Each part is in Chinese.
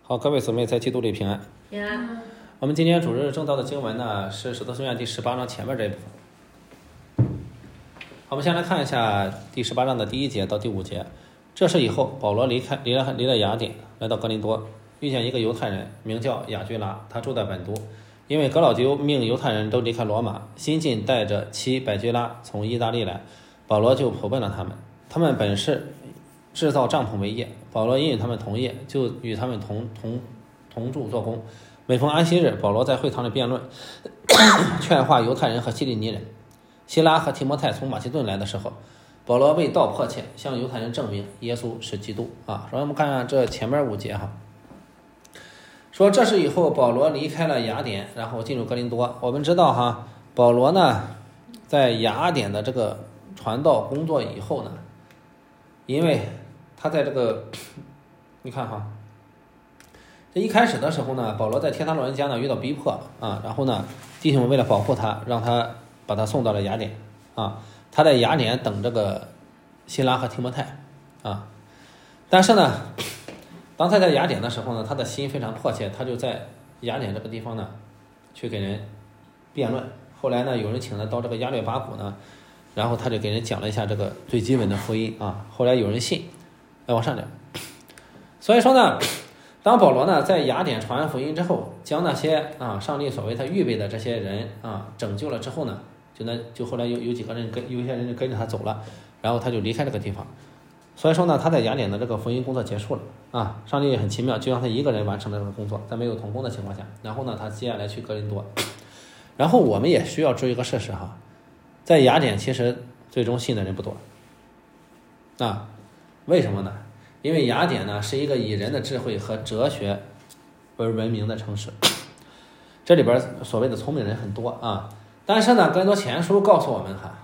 好，各位姊妹在基督里平安。 平安。 我们今天主日正道的经文呢是《使徒行传》第18章前面这一部分。我们先来看一下第18章的第1节到第5节。这是以后，保罗离了雅典，来到哥林多，遇见一个犹太人，名叫雅居拉，他住在本都。因为格老丢命犹太人都离开罗马，新近带着妻百基拉从意大利来，保罗就投奔了他们。他们本是制造帐篷为业，保罗因与他们同业，就与他们同住做工。每逢安息日，保罗在会堂里辩论，劝化犹太人和希利尼人。希拉和提摩太从马其顿来的时候，保罗为道迫切，向犹太人证明耶稣是基督啊。所以我们看看这前面5节哈，说这是以后保罗离开了雅典，然后进入哥林多。我们知道哈，保罗呢在雅典的这个传道工作以后呢，因为他在这个你看哈，这一开始的时候呢，保罗在帖撒罗尼迦呢遇到逼迫啊，然后呢弟兄们为了保护他，让他把他送到了雅典啊。他在雅典等这个希拉和提摩太啊，但是呢当他在雅典的时候呢，他的心非常迫切，他就在雅典这个地方呢去给人辩论。后来呢有人请他到这个亚略巴谷呢，然后他就给人讲了一下这个最基本的福音啊。后来有人信，往上点。所以说呢，当保罗呢在雅典传完福音之后，将那些上帝所为他预备的这些人拯救了之后呢，就后来有几个人有一些人就跟着他走了，然后他就离开这个地方。所以说呢，他在雅典的这个福音工作结束了啊，上帝也很奇妙，就让他一个人完成了这个工作，在没有同工的情况下。然后呢，他接下来去哥林多。然后我们也需要注意一个事实哈，在雅典其实最终信的人不多啊，为什么呢？因为雅典呢是一个以人的智慧和哲学而闻名的城市，这里边所谓的聪明人很多啊，但是呢，哥林多前书告诉我们哈，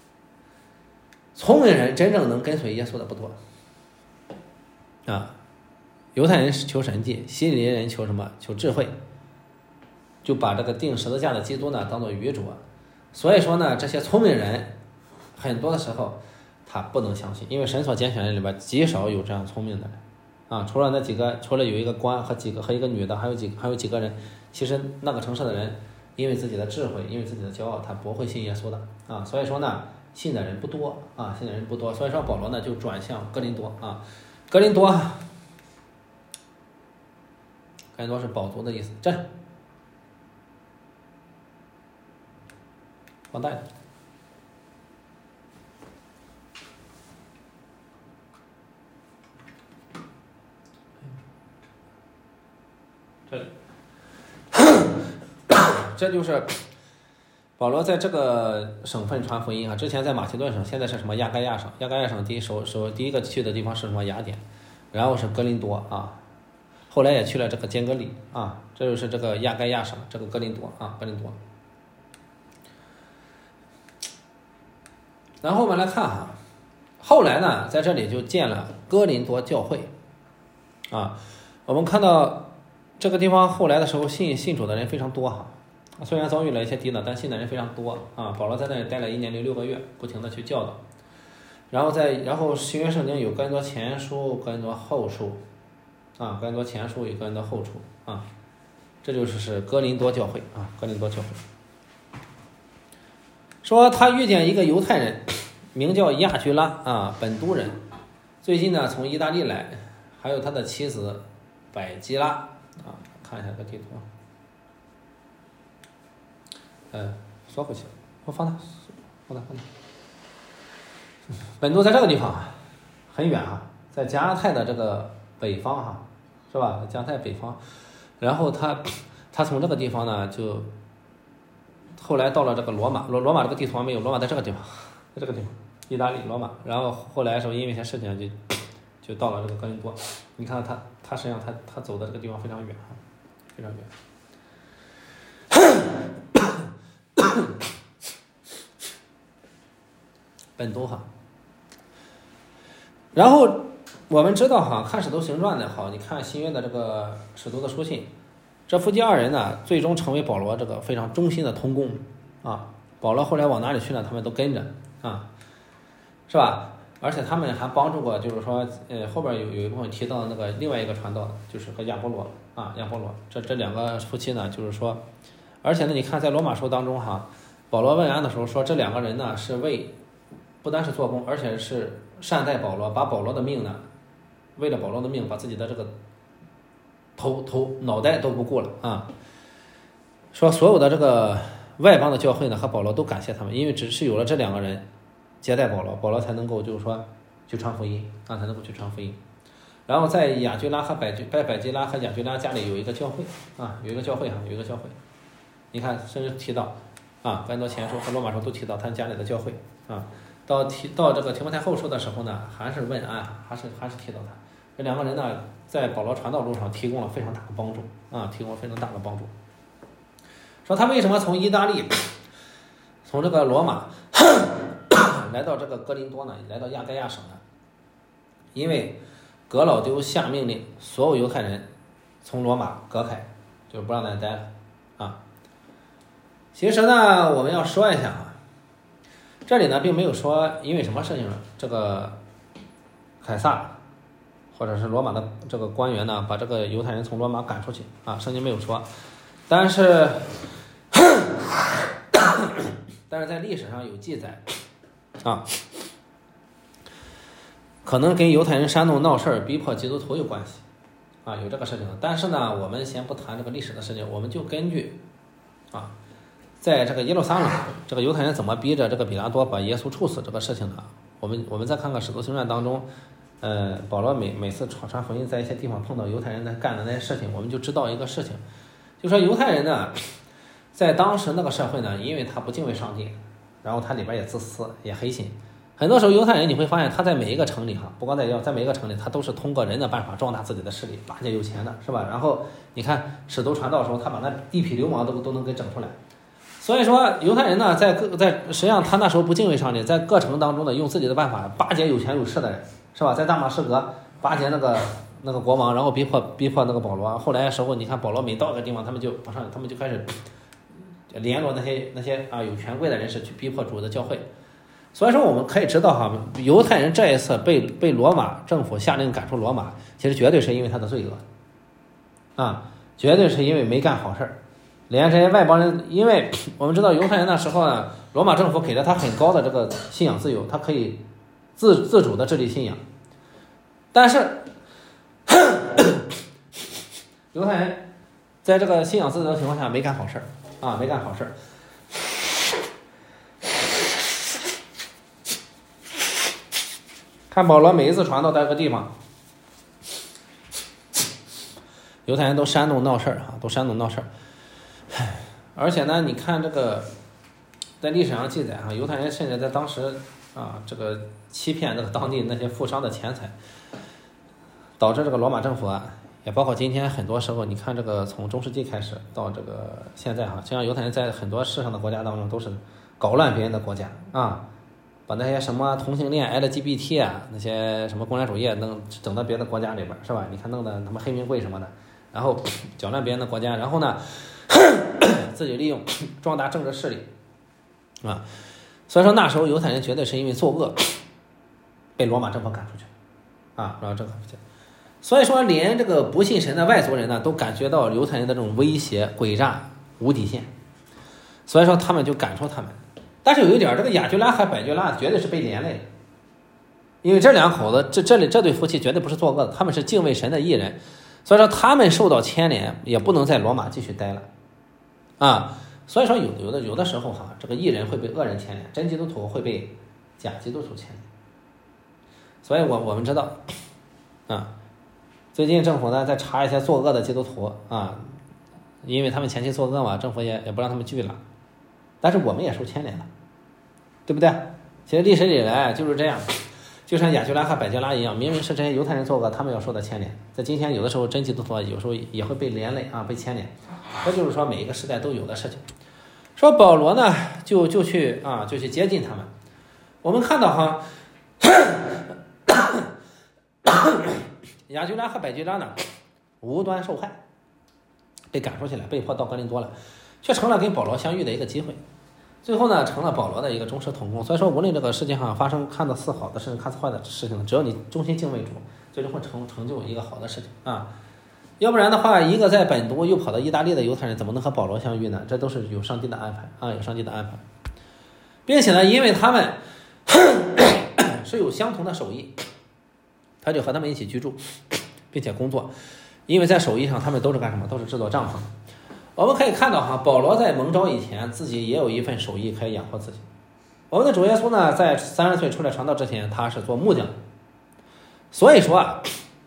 聪明人真正能跟随耶稣的不多啊。犹太人求神迹，希利尼人求什么？求智慧，就把这个钉十字架的基督呢当做愚拙。所以说呢，这些聪明人很多的时候他不能相信，因为神所拣选人里边极少有这样聪明的人啊。除了那几个，除了有一个官和一个女的，还有几个人，其实那个城市的人因为自己的智慧，因为自己的骄傲，他不会信耶稣的啊。所以说呢，信的人不多啊，信的人不多。所以说保罗呢就转向哥林多啊。哥林多是宝足的意思。站，放大一点。这里这就是保罗在这个省份传福音啊。之前在马其顿省，现在是什么亚该亚省？亚该亚省第一个去的地方是什么？雅典，然后是哥林多啊，后来也去了这个坚革哩啊。这就是这个亚该亚省，这个哥林多啊，哥林多。然后我们来看哈，后来呢，在这里就建了哥林多教会啊。我们看到这个地方后来的时候信主的人非常多哈，虽然遭遇了一些敌挡，但信的人非常多啊。保罗在那里待了1年6个月，不停的去教导。然后新约圣经有哥林多前书、哥林多后书啊，哥林多前书与哥林多后书啊，这就是哥林多教会啊，哥林多教会。说他遇见一个犹太人，名叫亚居拉啊，本都人，最近呢从意大利来，还有他的妻子百基拉啊，看一下这个地图。缩回去，我放大。本都在这个地方很远哈，在加拉太的这个北方哈，是吧？加拉太北方。然后他从这个地方呢，就后来到了这个罗马。罗马这个地图上没有，罗马在这个地方，在这个地方，意大利罗马。然后后来的时候因为一些事情就到了这个哥林多。你看他实际上他走的这个地方非常远哈，非常远。本都哈。然后我们知道哈，看使徒行传的好，你看新约的这个使徒的书信，这夫妻2人呢，最终成为保罗这个非常忠心的同工啊。保罗后来往哪里去呢？他们都跟着啊，是吧？ 而且他们还帮助过，就是说后边有一部分提到那个另外一个传道，就是和亚波罗这两个夫妻呢，就是说，而且呢，你看在罗马书当中哈，保罗问安的时候说，这两个人呢是不单是做工，而且是善待保罗，把保罗的命呢，为了保罗的命，把自己的这个脑袋都不顾了啊。说所有的这个外邦的教会呢和保罗都感谢他们，因为只是有了这两个人接待保罗，保罗才能够就是说去传福音啊，才能够去传福音。然后在亚居拉和百基拉和亚居拉家里有一个教会啊，有一个教会。你看，甚至提到啊，哥林多前书和罗马书都提到他家里的教会啊。到这个提摩太后书的时候呢，还是问安，还是提到他。这两个人呢，在保罗传道路上提供了非常大的帮助啊，提供了非常大的帮助。说他为什么从意大利，从这个罗马来到这个哥林多呢？来到亚该亚省呢？因为革老丢下命令，所有犹太人从罗马隔开，就是不让他待了啊。其实呢，我们要说一下啊，这里呢并没有说因为什么事情这个凯撒或者是罗马的这个官员呢把这个犹太人从罗马赶出去啊，圣经没有说，但是在历史上有记载啊，可能跟犹太人煽动闹事儿逼迫基督徒有关系啊，有这个事情。但是呢，我们先不谈这个历史的事情，我们就根据啊，在这个耶路撒冷这个犹太人怎么逼着这个比拉多把耶稣处死这个事情呢，我们再看看使徒行传当中保罗每次传福音在一些地方碰到犹太人在干的那些事情，我们就知道一个事情，就说犹太人呢在当时那个社会呢，因为他不敬畏上帝，然后他里边也自私也黑心，很多时候犹太人你会发现他在每一个城里哈，不光在每一个城里，他都是通过人的办法壮大自己的势力，巴结有钱的是吧？然后你看使徒传道的时候，他把那地痞流氓都能给整出来。所以说犹太人呢在实际上他那时候不敬畏上帝，在各城当中呢用自己的办法巴结有钱有势的人是吧？在大马士革巴结那个国王，然后逼迫那个保罗。后来的时候你看保罗每到一个地方，他们就开始联络那些啊有权贵的人士去逼迫主的教会。所以说我们可以知道哈，犹太人这一次被罗马政府下令赶出罗马，其实绝对是因为他的罪恶啊，绝对是因为没干好事儿。连这些外邦人，因为我们知道犹太人那时候呢，罗马政府给了他很高的这个信仰自由，他可以自主的治理信仰，但是犹太人在这个信仰自由的情况下没干好事儿啊，没干好事儿。看保罗每一次传到这个地方，犹太人都煽动闹事儿啊，都煽动闹事儿。而且呢，你看这个在历史上记载哈，犹太人甚至在当时啊，这个欺骗这个当地那些富商的钱财，导致这个罗马政府啊，也包括今天很多时候，你看这个从中世纪开始到这个现在哈，实际上犹太人在很多世上的国家当中都是搞乱别人的国家啊，把那些什么同性恋 LGBT 啊，那些什么共产主义弄整到别的国家里边是吧？你看弄的他们黑名贵什么的，然后搅乱别人的国家，然后呢自己利用壮大政治势力啊，所以说那时候犹太人绝对是因为作恶被罗马政府赶出去啊，罗马政府赶出去。所以说连这个不信神的外族人呢，都感觉到犹太人的这种威胁诡诈无底线，所以说他们就赶出他们。但是有一点，这个亚居拉和百居拉绝对是被连累的，因为这两口子这对夫妻绝对不是作恶的，他们是敬畏神的义人，所以说他们受到牵连，也不能在罗马继续待了啊。所以说有的时候哈，这个义人会被恶人牵连，真基督徒会被假基督徒牵连。所以我们知道啊，最近政府呢在查一些作恶的基督徒啊，因为他们前期作恶嘛，政府也不让他们聚了，但是我们也受牵连了，对不对？其实历史以来就是这样，就像亚居拉和百居拉一样，明明是这些犹太人作恶，他们要受到牵连。在今天有的时候真基督徒有时候也会被连累啊，被牵连。这就是说每一个时代都有的事情。说保罗呢就去接近他们。我们看到哈，亚居拉和百居拉呢无端受害，被赶出去了，被迫到哥林多了，却成了跟保罗相遇的一个机会。 最后呢成了保罗的一个忠实同工。所以说，无论这个世界上发生看似好的事情，看似坏的事情，只要你忠心敬畏主，最终会成就一个好的事情啊。要不然的话，一个在本都又跑到意大利的犹太人，怎么能和保罗相遇呢？这都是有上帝的安排啊，有上帝的安排，并且呢，因为他们是有相同的手艺，他就和他们一起居住，并且工作。因为在手艺上，他们都是干什么？都是制作帐篷。我们可以看到哈，保罗在蒙召以前，自己也有一份手艺可以养活自己。我们的主耶稣呢，在30岁出来传道之前，他是做木匠。所以说啊，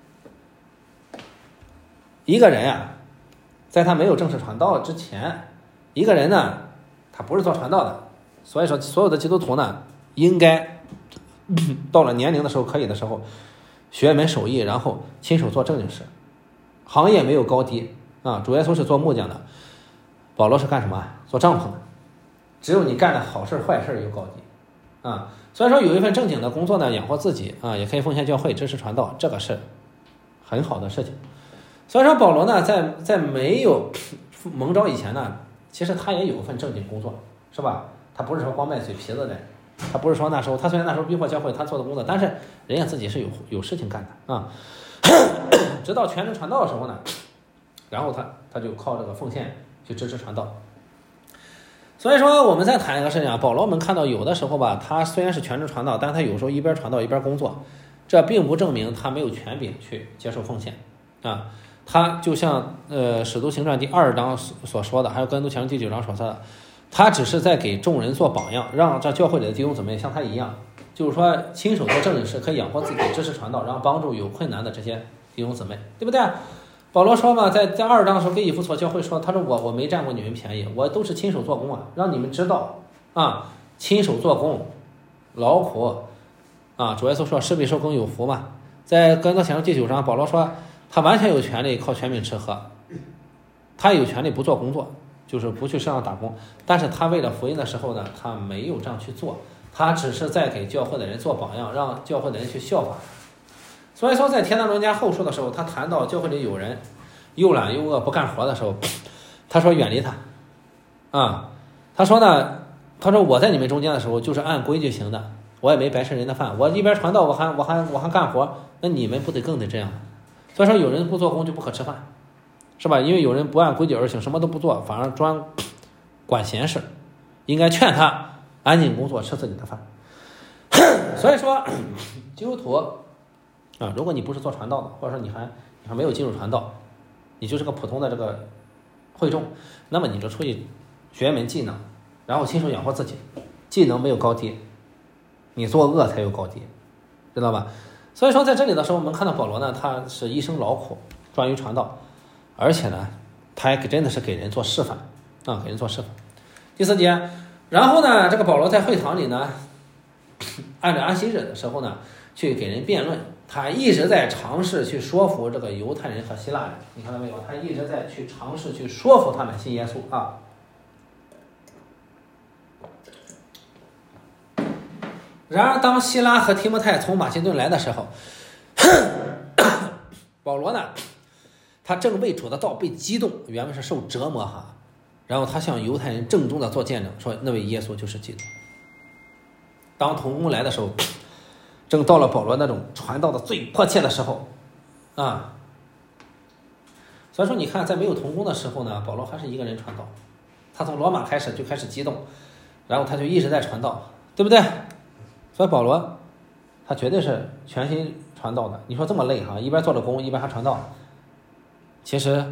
一个人啊，在他没有正式传道之前，一个人呢，他不是做传道的。所以说，所有的基督徒呢，应该到了年龄的时候，可以的时候，学一门手艺，然后亲手做正经事。行业没有高低啊，主耶稣是做木匠的，保罗是干什么？做帐篷的。只有你干的好事坏事有高低啊。所以说，有一份正经的工作呢，养活自己啊，也可以奉献教会、支持传道，这个是很好的事情。所以说，保罗呢，在没有蒙召以前呢，其实他也有一份正经工作，是吧？他不是说光卖嘴皮子的，他不是说那时候他虽然那时候逼迫教会他做的工作，但是人家自己是有事情干的啊。直到全职传道的时候呢，然后他就靠这个奉献去支持传道。所以说我们再谈一个事情啊，保罗我们看到有的时候吧，他虽然是全职传道，但他有时候一边传道一边工作，这并不证明他没有权柄去接受奉献啊。他就像使徒行传第2章所说的，还有哥林多前书第9章所说的，他只是在给众人做榜样，让这教会里的弟兄姊妹像他一样，就是说亲手做正经事，可以养活自己，支持传道，然后帮助有困难的这些弟兄姊妹，对不对？保罗说嘛，在2章的时候跟以弗所教会说，他说我没占过你们便宜，我都是亲手做工啊，让你们知道啊，亲手做工劳苦啊。主耶稣说施比受更有福嘛。在哥林多前书第9章，保罗说他完全有权利靠权柄吃喝，他有权利不做工作，就是不去市场打工，但是他为了福音的时候呢，他没有这样去做，他只是在给教会的人做榜样，让教会的人去效法。所以说在帖撒罗尼迦后书的时候，他谈到教会里有人又懒又饿不干活的时候，他说远离他啊。他说呢，他说我在你们中间的时候就是按规矩行的，我也没白吃人的饭，我一边传道我还干活，那你们不得更得这样？所以说有人不做工就不可吃饭，是吧？因为有人不按规矩而行，什么都不做，反而专管闲事，应该劝他安静工作，吃自己的饭。所以说基督徒啊，如果你不是做传道的，或者说你还没有进入传道，你就是个普通的这个会众，那么你就出去学一门技能，然后亲手养活自己。技能没有高低，你作恶才有高低，知道吧？所以说在这里的时候，我们看到保罗呢，他是一生劳苦，专于传道，而且呢，他还真的是给人做示范啊，给人做示范。第4节，然后呢，这个保罗在会堂里呢，按照安息日的时候呢，去给人辩论，他一直在尝试去说服这个犹太人和希腊人，你看到没有？他一直在去尝试去说服他们信耶稣啊。然而当希拉和提摩太从马其顿来的时候，保罗呢，他正为主的道被激动，原文是受折磨哈，然后他向犹太人郑重的做见证，说那位耶稣就是基督。当同工来的时候，正到了保罗那种传道的最迫切的时候啊。所以说你看，在没有同工的时候呢，保罗还是一个人传道，他从罗马开始就开始激动，然后他就一直在传道，对不对？所以保罗他绝对是全心传道的。你说这么累哈，一边做着工一边还传道，其实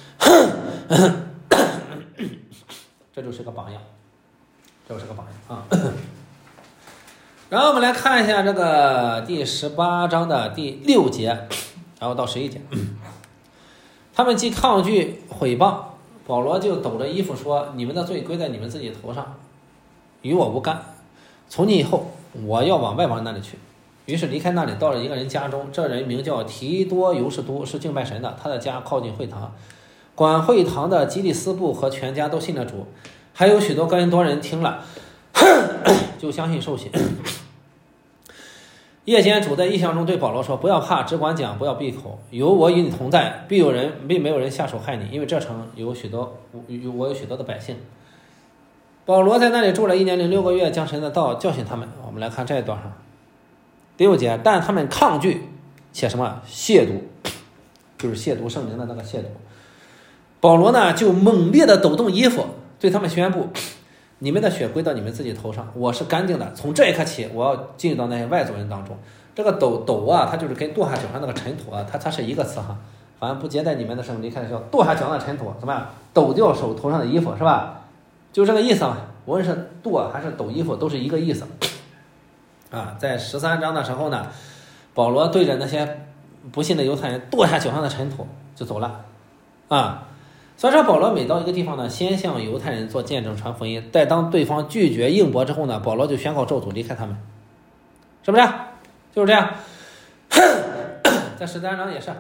这就是个榜样，这就是个榜样啊。然后我们来看一下这个第18章的第6节，然后到11节。他们既抗拒毁谤，保罗就抖着衣服说：“你们的罪归在你们自己头上，与我无干。从今以后，我要往外邦那里去。”于是离开那里，到了一个人家中，这人名叫提多犹士都，是敬拜神的，他的家靠近会堂。管会堂的基利斯布和全家都信了主，还有许多哥林多人听了就相信受洗。夜间主在异象中对保罗说：“不要怕，只管讲，不要闭口，有我与你同在，并没有人下手害你，因为这城有许多的百姓。” 保罗在那里住了1年0 6个月，将神的道教训他们。我们来看这一段哈，第6节，但他们抗拒且什么亵渎，就是亵渎圣灵的那个亵渎。保罗呢就猛烈的抖动衣服，对他们宣布：你们的血归到你们自己头上，我是干净的。从这一刻起，我要进入到那些外族人当中。这个抖啊，它就是跟跺下脚上那个尘土啊，它是一个词哈。反正不接待你们的时候离开的时候，跺下脚上的尘土，怎么样？抖掉手头上的衣服，是吧？就这个意思嘛。无论是跺还是抖衣服，都是一个意思。啊，在13章的时候呢，保罗对着那些不信的犹太人跺下脚上的尘土就走了。啊，所以说保罗每到一个地方呢，先向犹太人做见证传福音，待当对方拒绝应驳之后呢，保罗就宣告咒诅离开他们，是不是？就是这样。在13章也是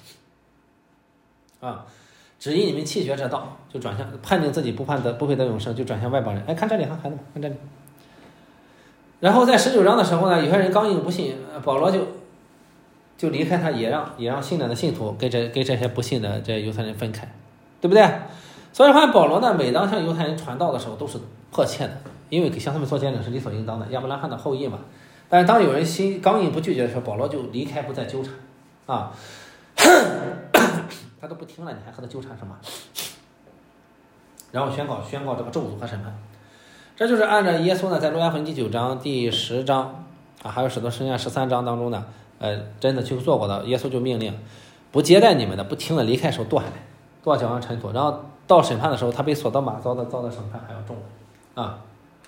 啊，指引你们弃绝这道，就转向判定自己不配得永生，就转向外邦人。哎，看这里哈，孩子们看这里。然后在19章的时候呢，有些人刚硬不信，保罗就离开他，也让信了的信徒跟这些不信的这犹太人分开，对不对？所以说保罗呢，每当向犹太人传道的时候都是迫切的，因为向他们做见证是理所应当的，亚伯拉罕的后裔嘛。但是当有人心刚硬不拒绝的时候，保罗就离开，不再纠缠啊。他都不听了，你还和他纠缠什么？然后宣告这个咒诅和审判。这就是按照耶稣呢，在路加福音第9章、第10章啊，还有使徒行传13章当中呢，真的去做过的。耶稣就命令不接待你们的，不听了，离开时候跺下来，跺脚上尘土。然后到审判的时候，他比索多玛遭的审判还要重啊。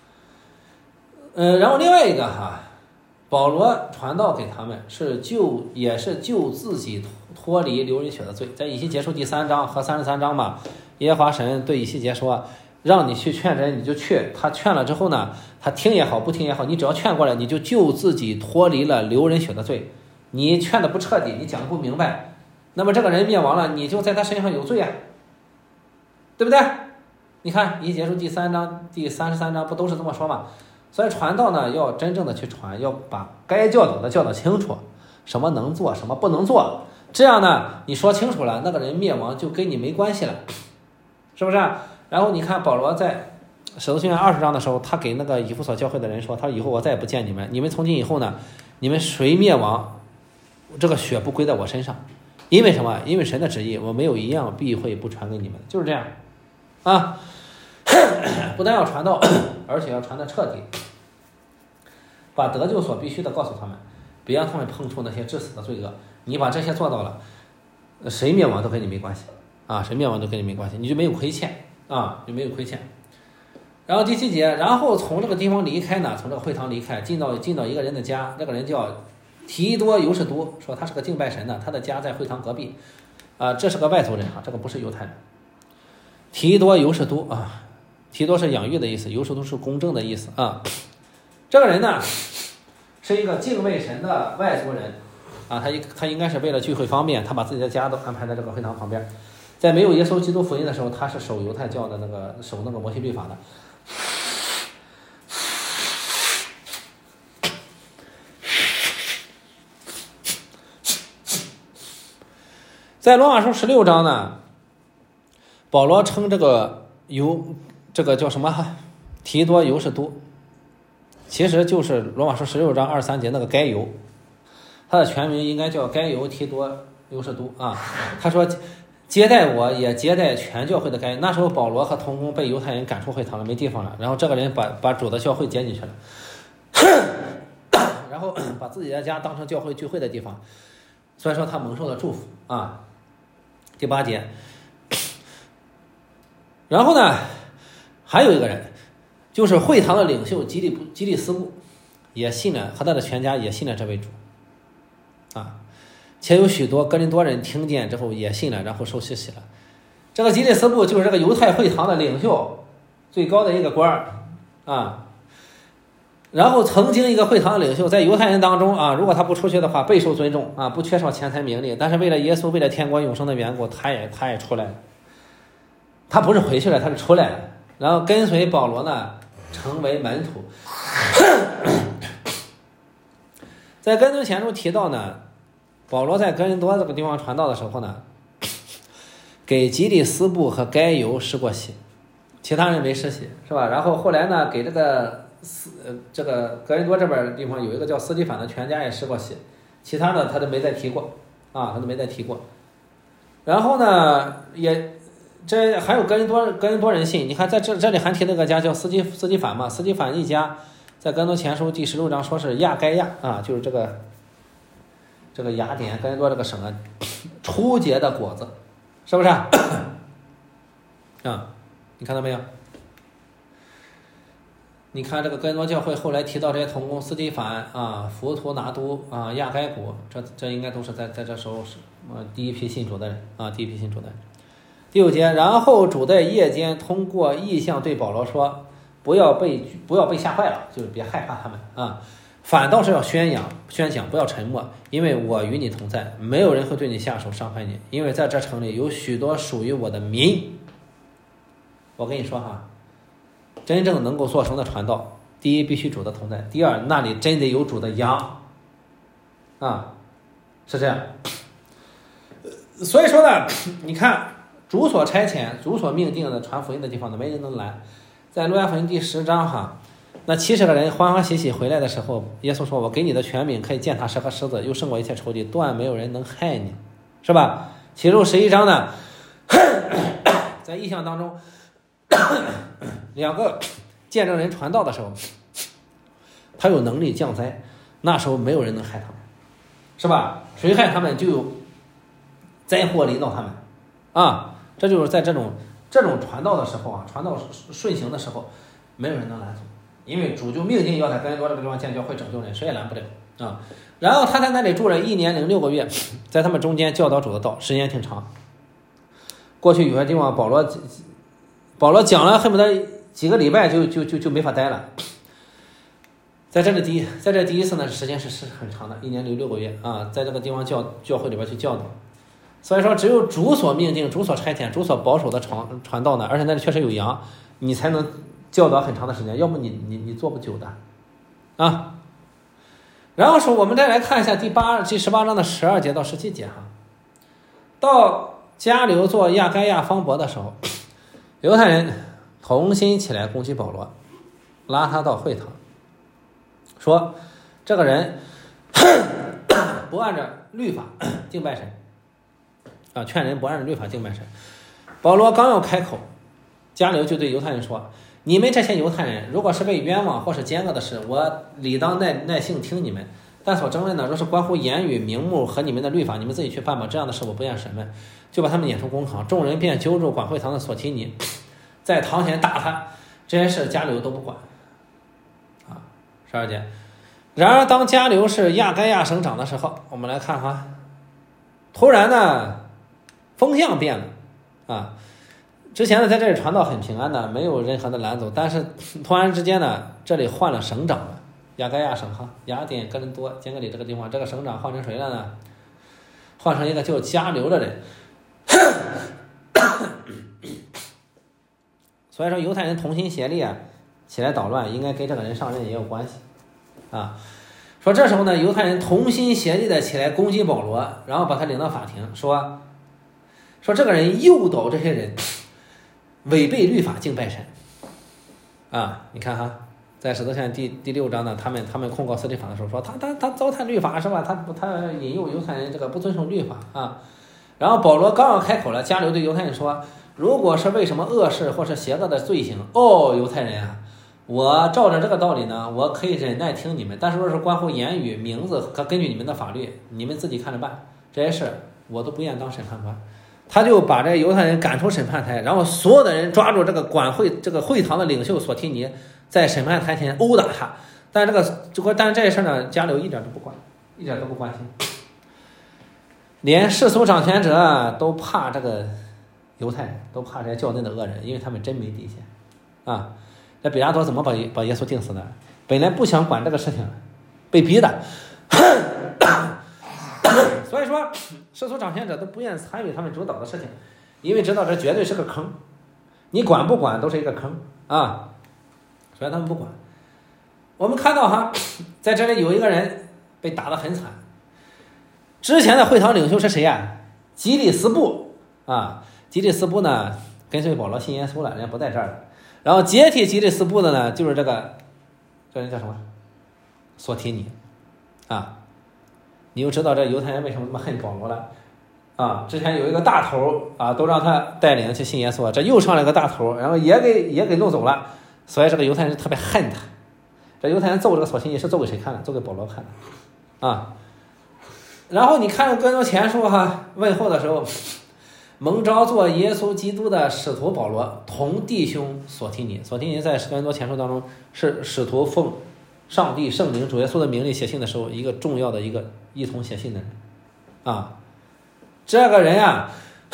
然后另外一个哈，保罗传道给他们也是救自己脱离流人血的罪。在以西结书第3章和33章嘛，耶和华神对以西结说，让你去劝人，你就去。他劝了之后呢，他听也好，不听也好，你只要劝过来，你就救自己脱离了流人血的罪。你劝的不彻底，你讲的不明白，那么这个人灭亡了，你就在他身上有罪啊，对不对？你看以西结书第3章、第33章不都是这么说吗？所以传道呢，要真正的去传，要把该教导的教导清楚，什么能做，什么不能做。这样呢，你说清楚了，那个人灭亡就跟你没关系了，是不是？然后你看保罗在使徒行传20章的时候，他给那个以弗所教会的人说，他说以后我再也不见你们，你们从今以后呢，你们谁灭亡，这个血不归在我身上。因为什么？因为神的旨意，我没有一样避讳不传给你们，就是这样啊。不但要传道，而且要传得彻底，把得救所必须的告诉他们，别让他们碰触那些致死的罪恶。你把这些做到了，谁灭亡都跟你没关系啊，谁灭亡都跟你没关系，你就没有亏欠啊，就没有亏欠。然后第7节，然后从这个地方离开呢，从这个会堂离开，进到一个人的家，这个人叫提多犹士都，说他是个敬拜神的，他的家在会堂隔壁啊，这是个外族人哈，这个不是犹太人。提多犹士都啊，提多是养育的意思，犹士都是公正的意思啊。这个人呢是一个敬畏神的外族人啊，他应该是为了聚会方便，他把自己的家都安排在这个会堂旁边。在没有耶稣基督福音的时候，他是守犹太教的守那个摩西律法的。在罗马书16章呢，保罗称这个叫什么提多犹士都，其实就是罗马书16章23节那个该犹，他的全名应该叫该犹提多犹士都啊。他说接待我也接待全教会的该。那时候保罗和同工被犹太人赶出会堂了，没地方了，然后这个人把主的教会接进去了，然后把自己的家当成教会聚会的地方，所以说他蒙受了祝福啊。第8节，然后呢还有一个人，就是会堂的领袖基利斯布也信了，和他的全家也信了这位主啊。且有许多哥林多人听见之后也信了，然后受施洗了。这个基利斯布就是这个犹太会堂的领袖，最高的一个官儿啊。然后曾经一个会堂的领袖，在犹太人当中啊，如果他不出去的话，备受尊重啊，不缺少钱财名利。但是为了耶稣，为了天国永生的缘故，他也出来了。他不是回去了，他是出来了，然后跟随保罗呢，成为门徒。在跟踪前书提到呢，保罗在哥林多这个地方传道的时候呢，给基利斯布和该犹施过洗。 其他人没施洗，是吧？然后后来呢，给这个格林多这边的地方有一个叫斯蒂凡的全家也施过洗，其他的他都没再提过啊，他都没再提过。然后呢，这还有格林多人信，你看在这里还提那个家叫斯蒂凡嘛，斯蒂凡一家在格林多前书第16章说是亚该亚啊，就是这个雅典格林多这个省啊，初结的果子，是不是啊？你看到没有？你看这个格林多教会后来提到这些同工，斯蒂凡啊、弗图拿都啊、亚该古，这应该都是在这时候是第一批信主的人啊，第一批信主的人。第5节，然后主在夜间通过异象对保罗说，不要被吓坏了，就是别害怕他们啊，反倒是要宣讲，不要沉默，因为我与你同在，没有人会对你下手伤害你，因为在这城里有许多属于我的民。我跟你说哈，真正能够做成的传道，第一必须主的同在，第二那里真得有主的羊啊，是这样。所以说呢，你看主所差遣、主所命定的传福音的地方呢，没人能拦。在路加福音第10章哈，那70个人欢欢喜喜回来的时候，耶稣说：“我给你的权柄可以践踏蛇和狮子，又胜过一切仇敌，断没有人能害你，是吧？”启示录11章呢，在异象当中。2个见证人传道的时候，他有能力降灾，那时候没有人能害他们，是吧？谁害他们就有灾祸临到他们啊！这就是在这种传道的时候啊，传道顺行的时候，没有人能拦阻，因为主就命定要在格林多这个地方建教会拯救人，谁也拦不了啊。然后他在那里住了1年0 6个月，在他们中间教导主的道，时间挺长。过去有些地方保罗讲了恨不得几个礼拜就没法待了，在这第一次呢，时间是很长的，1年6个月啊，在这个地方教会里边去教导。所以说，只有主所命定、主所差遣、主所保守的传道呢，而且那里确实有羊，你才能教导很长的时间，要不你做不久的啊。然后说，我们再来看一下第18章的12节到17节哈，到迦流做亚该亚方伯的时候。犹太人同心起来攻击保罗，拉他到会堂，说这个人不按照律法敬拜神啊，劝人不按照律法敬拜神。保罗刚要开口，迦流就对犹太人说：“你们这些犹太人，如果是被冤枉或是奸恶的事，我理当耐性听你们；但所争论的，若是关乎言语、名目和你们的律法，你们自己去办吧。这样的事我不愿审问。”就把他们撵出公堂，众人便揪住管会堂的索提尼，在堂前打他。这些事迦流都不管啊。12节，然而当迦流是亚该亚省长的时候，我们来看哈，突然呢风向变了啊。之前呢在这里传道很平安的，没有任何的拦阻，但是突然之间呢，这里换了省长了，亚该亚省哈，雅典格林多坚革里这个地方，这个省长换成谁了呢？换成一个叫迦流的人。所以说犹太人同心协力啊，起来捣乱，应该跟这个人上任也有关系啊。说这时候呢，犹太人同心协力的起来攻击保罗，然后把他领到法庭，说这个人诱导这些人违背律法敬拜神啊。你看哈，在使徒行传第6章呢，他们控告斯蒂法的时候说他糟蹋律法是吧？他引诱犹太人这个不遵守律法啊。然后保罗刚要开口了，迦流对犹太人说：“如果是为什么恶事或是邪恶的罪行，犹太人啊，我照着这个道理呢，我可以忍耐听你们；但是若是关乎言语、名字和根据你们的法律，你们自己看着办。这些事我都不愿当审判官。”他就把这犹太人赶出审判台，然后所有的人抓住这个会堂的领袖索提尼，在审判台前殴打他。但这些事呢，迦流一点都不管，一点都不关心。连世俗掌权者都怕这个犹太人，都怕这些教内的恶人，因为他们真没底线啊。这比拉多怎么把耶稣定死的？本来不想管这个事情，被逼的。所以说世俗掌权者都不愿意参与他们主导的事情，因为知道这绝对是个坑，你管不管都是一个坑啊，所以他们不管。我们看到哈，在这里有一个人被打得很惨。之前的会堂领袖是谁呀？基利斯布啊，基利斯布呢跟随保罗信耶稣了，人家不在这儿了。 然后接替基利斯布的呢，就是这人叫什么？索提尼啊。你又知道这犹太人为什么这么恨保罗了啊？之前有一个大头啊，都让他带领去信耶稣，这又上来个大头，然后也给弄走了，所以这个犹太人特别恨他。这犹太人揍这个索提尼是揍给谁看的？揍给保罗看的啊。然后你看哥林多前书问候的时候，蒙召做耶稣基督的使徒保罗同弟兄索提尼，索提尼在哥林多前书当中是使徒奉上帝圣灵主耶稣的名里写信的时候一个重要的一同写信的人啊。这个人啊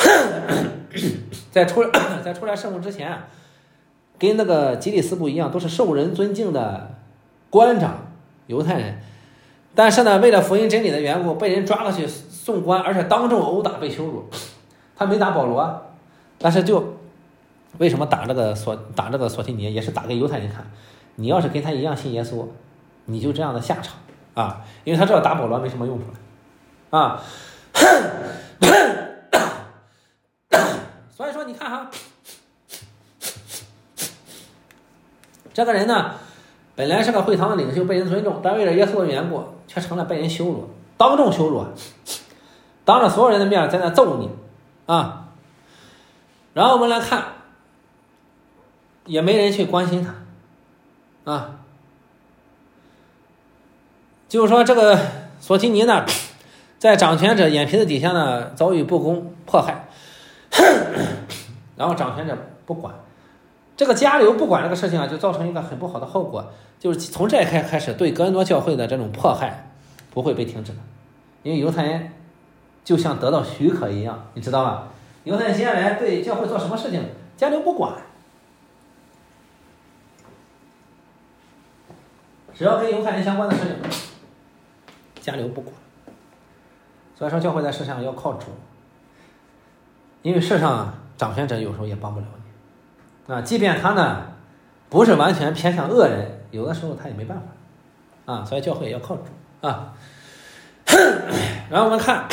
在出来圣母之前跟那个基利斯布一样，都是受人尊敬的官长犹太人，但是呢为了福音真理的缘故被人抓了去送官，而且当众殴打被羞辱。他没打保罗，但是就为什么打这个索提尼，也是打给犹太人看，你要是跟他一样信耶稣，你就这样的下场啊！因为他知道打保罗没什么用处了啊。所以说你看这个人呢本来是个会堂的领袖，被人尊重，但为了耶稣的缘故却成了被人羞辱，当众羞辱，当着所有人的面在那揍你啊。然后我们来看，也没人去关心他啊。就是说这个索提尼呢在掌权者眼皮子底下呢遭遇不公迫害，然后掌权者不管，这个加流不管这个事情就造成一个很不好的后果，就是从这开始对哥林多教会的这种迫害不会被停止的。因为犹太人就像得到许可一样，你知道吗？犹太人接下来对教会做什么事情加流不管，只要跟犹太人相关的事情加流不管。所以说教会在世上要靠主，因为世上掌权者有时候也帮不了你啊，即便他呢不是完全偏向恶人，有的时候他也没办法啊，所以教会也要靠主啊。然后我们看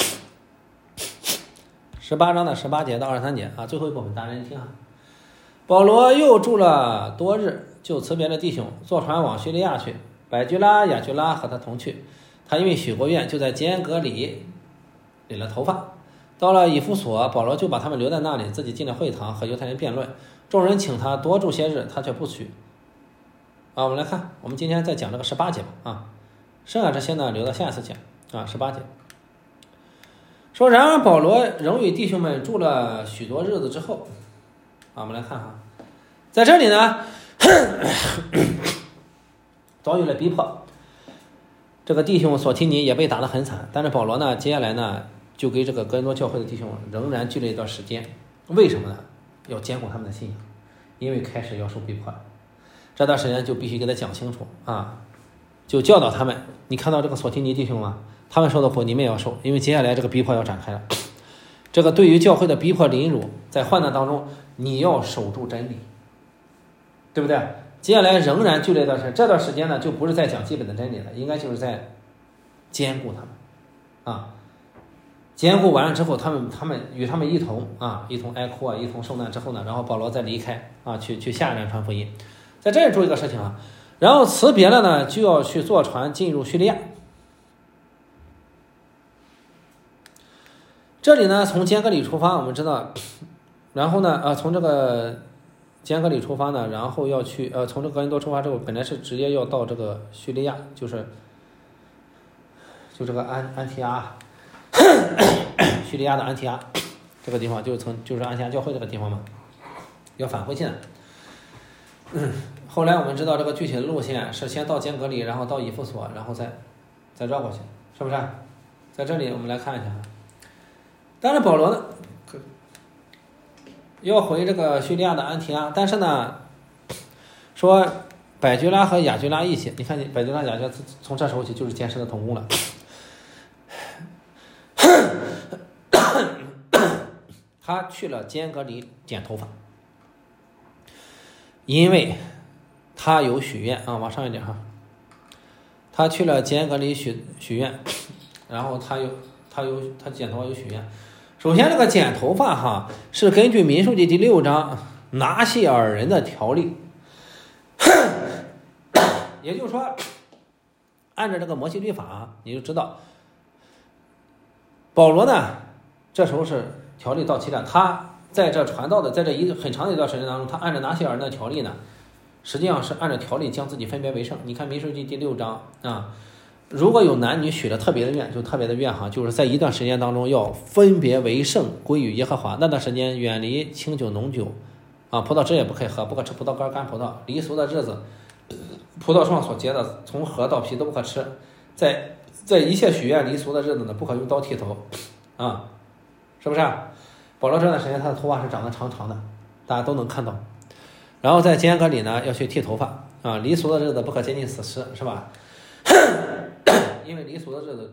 18章的18节到23节啊，最后一部分大家听保罗又住了多日，就辞别了弟兄，坐船往叙利亚去。百居拉、雅居拉和他同去。他因为许过愿，就在坚革里理了头发。到了以弗所，保罗就把他们留在那里，自己进了会堂和犹太人辩论。众人请他多住些日，他却不许。我们来看，我们今天再讲这个18节吧剩下这些呢留到下一次讲18节。说然而保罗仍与弟兄们住了许多日子之后，我们来看在这里呢遭遇了逼迫，这个弟兄索提尼也被打得很惨，但是保罗呢接下来呢就给这个哥林多教会的弟兄仍然聚了一段时间。为什么呢？要兼顾他们的信仰，因为开始要受逼迫，这段时间就必须给他讲清楚就教导他们。你看到这个索提尼弟兄吗？他们受的苦你们也要受，因为接下来这个逼迫要展开了。这个对于教会的逼迫凌辱，在患难当中你要守住真理，对不对？接下来仍然聚了一段时间，这段时间呢就不是在讲基本的真理了，应该就是在兼顾他们兼顾完了之后，他们与他们一同哀哭一同受难之后呢，然后保罗再离开去下一站传福音。在这里注意一个事情然后辞别了呢，就要去坐船进入叙利亚。这里呢从坚革里出发，我们知道，然后呢从这个坚革里出发呢，然后要去从这个哥林多出发之后，本来是直接要到这个叙利亚，就这个安提阿叙利亚的安提阿这个地方，就是安提阿教会这个地方嘛，要返回去的。后来我们知道这个具体的路线是先到坚革里，然后到以弗所，然后再绕过去，是不是？在这里我们来看一下，但是保罗呢要回这个叙利亚的安提阿，但是呢说百居拉和雅居拉一起，你看百居拉雅居拉从这时候起就是坚实的同工了。他去了坚革里剪头发，因为他有许愿往上一点他去了坚革里许愿，然后他剪头发有许愿。首先这个剪头发是根据民数记第6章拿细尔人的条例。也就是说，按照这个摩西律法，你就知道，保罗呢，这时候是条例到期了，他在这传道的，在这很长的一段时间当中，他按照拿细尔人的条例呢，实际上是按照条例将自己分别为圣。你看民数记第6章啊，如果有男女许了特别的愿，就特别的愿哈，就是在一段时间当中要分别为圣，归于耶和华。那段时间远离清酒浓酒啊，葡萄汁也不可以喝，不可吃葡萄干、干葡萄。离俗的日子，葡萄树所结的从核到皮都不可吃。在一切许愿离俗的日子呢，不可用刀剃头啊，是不是啊？保罗这段时间他的头发是长得长长的，大家都能看到。然后在监阁里呢要去剃头发啊，离俗的日子不可接近死尸，是吧？因为离俗的日子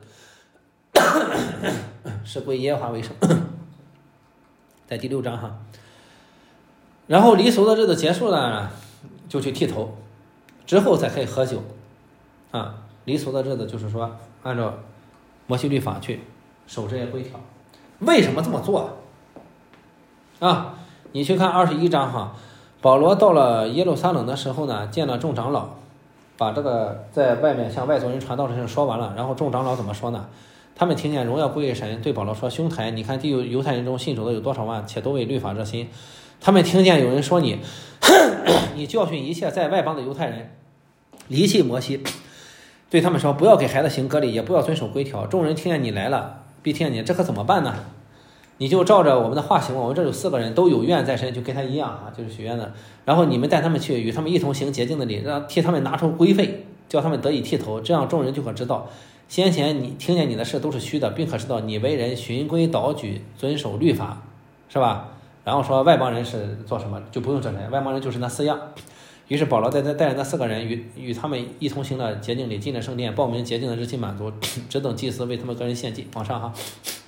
是归耶和华为圣，在第6章哈。然后离俗的日子结束了，就去剃头，之后才可以喝酒啊。离俗的日子就是说按照摩西律法去守这些规条。为什么这么做啊？你去看21章哈，保罗到了耶路撒冷的时候呢，见了众长老，把这个在外面向外族人传道的事说完了。然后众长老怎么说呢？他们听见荣耀归于神，对保罗说：兄台，你看地犹太人中信主的有多少万，且都为律法热心。他们听见有人说你教训一切在外邦的犹太人离弃摩西，对他们说不要给孩子行割礼，也不要遵守规条。众人听见你来了，必听见你，这可怎么办呢？你就照着我们的话行。我们这有4个人都有愿在身，就跟他一样啊，就是许愿的。然后你们带他们去，与他们一同行洁净的礼，让替他们拿出规费，叫他们得以剃头。这样众人就可知道，先前你听见你的事都是虚的，并可知道你为人循规蹈矩，遵守律法，是吧？然后说外邦人是做什么，就不用这些，外邦人就是那4样。于是保罗带着那4个人与他们一同行了洁净礼，进了圣殿，报名洁净的日期满足，只等祭司为他们个人献祭。往上哈。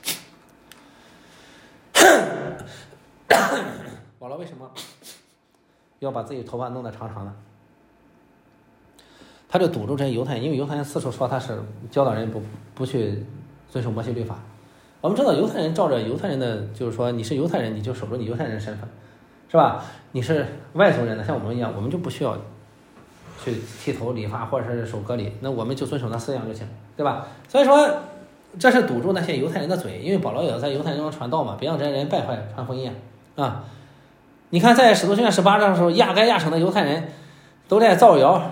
保罗为什么要把自己头发弄得长长的？他就堵住这些犹太人，因为犹太人四处说他是教导人不去遵守摩西律法。我们知道犹太人照着犹太人的，就是说你是犹太人，你就守住你犹太人的身份，是吧？你是外族人的，像我们一样，我们就不需要去剃头理发或者是守割礼，那我们就遵守那4样就行，对吧？所以说这是堵住那些犹太人的嘴，因为保罗也要在犹太人中传道嘛，别让这些人败坏传福音啊。你看在使徒行传18章的时候，亚该亚省的犹太人都在造谣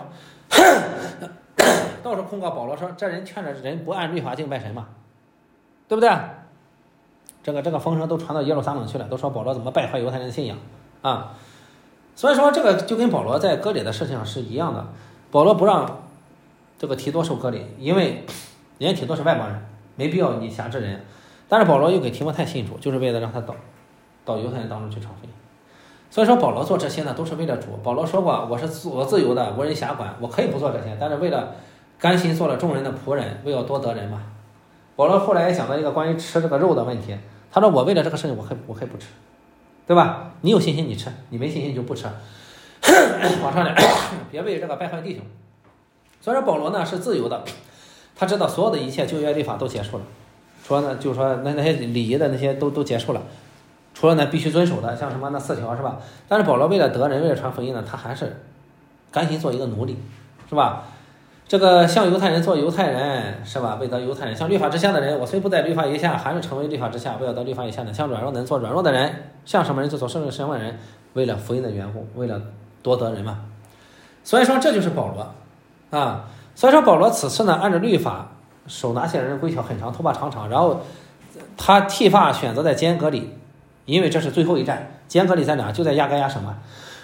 到处控告保罗说这人劝着人不按律法敬拜神嘛，对不对？这个风声都传到耶路撒冷去了，都说保罗怎么败坏犹太人的信仰啊。所以说这个就跟保罗在割礼的事情上是一样的。保罗不让这个提多受割礼，因为人家提多是外邦人，没必要你辖制人。但是保罗又给提摩太信主，就是为了让他到犹太人当中去传福音。所以说保罗做这些呢，都是为了主。保罗说过，我自由的，无人辖管，我可以不做这些，但是为了甘心做了众人的仆人，为要多得人嘛。保罗后来也讲到一个关于吃这个肉的问题，他说我为了这个事情我可以不吃，对吧？你有信心你吃，你没信心你就不吃。往上来，别为这个败坏弟兄。所以说保罗呢是自由的，他知道所有的一切旧约律法都结束了，说呢就是说那些礼仪的那些都结束了，除了呢必须遵守的，像什么那4条是吧？但是保罗为了得人，为了传福音呢，他还是甘心做一个奴隶，是吧？这个像犹太人做犹太人，是吧？为得犹太人，像律法之下的人，我虽不在律法以下，还是成为律法之下，为了得律法以下的。像软弱的人做软弱的人，像什么人就做什么人，为了福音的缘故，为了多得人嘛。所以说这就是保罗啊。所以说保罗此次呢，按照律法守拿些人的规条，很长，头发长长，然后他剃发选择在监阁里，因为这是最后一站。监阁里在哪？就在亚该亚省嘛。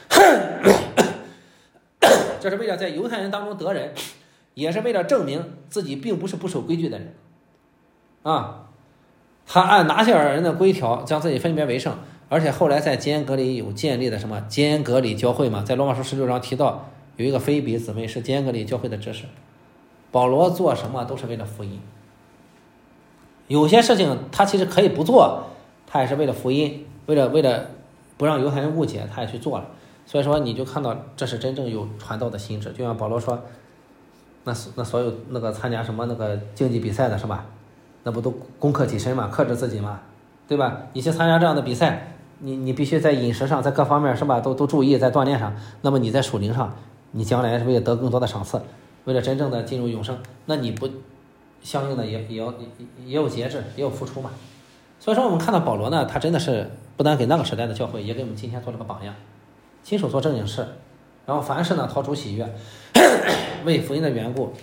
这是为了在犹太人当中得人，也是为了证明自己并不是不守规矩的人啊。他按拿些人的规条将自己分别为圣，而且后来在监阁里有建立的什么监阁里教会嘛，在罗马书16章提到有一个菲比姊妹是监阁里教会的执事。保罗做什么都是为了福音，有些事情他其实可以不做，他也是为了福音，为了不让犹太人误解，他也去做了。所以说你就看到这是真正有传道的心智。就像保罗说，那所有那个参加什么那个竞技比赛的是吧，那不都攻克己身嘛，克制自己嘛，对吧？你去参加这样的比赛， 你必须在饮食上，在各方面是吧，都注意，在锻炼上。那么你在属灵上，你将来是为了得更多的赏赐，为了真正的进入永生，那你不相应的也有节制，也有付出嘛。所以说我们看到保罗呢，他真的是不但给那个时代的教会，也给我们今天做了个榜样，亲手做正经事，然后凡事呢讨主喜悦，为福音的缘故，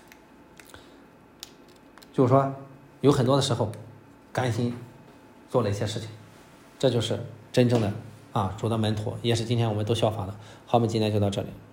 就是说有很多的时候甘心做了一些事情，这就是真正的主的门徒，也是今天我们都效法的。好，我们今天就到这里。